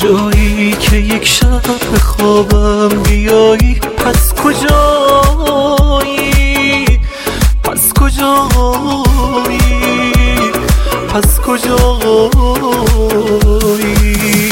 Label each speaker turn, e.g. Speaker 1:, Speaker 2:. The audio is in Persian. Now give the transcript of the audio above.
Speaker 1: جایی که یک شب به خوابم بیایی، پس کجایی، پس کجایی، پس کجایی.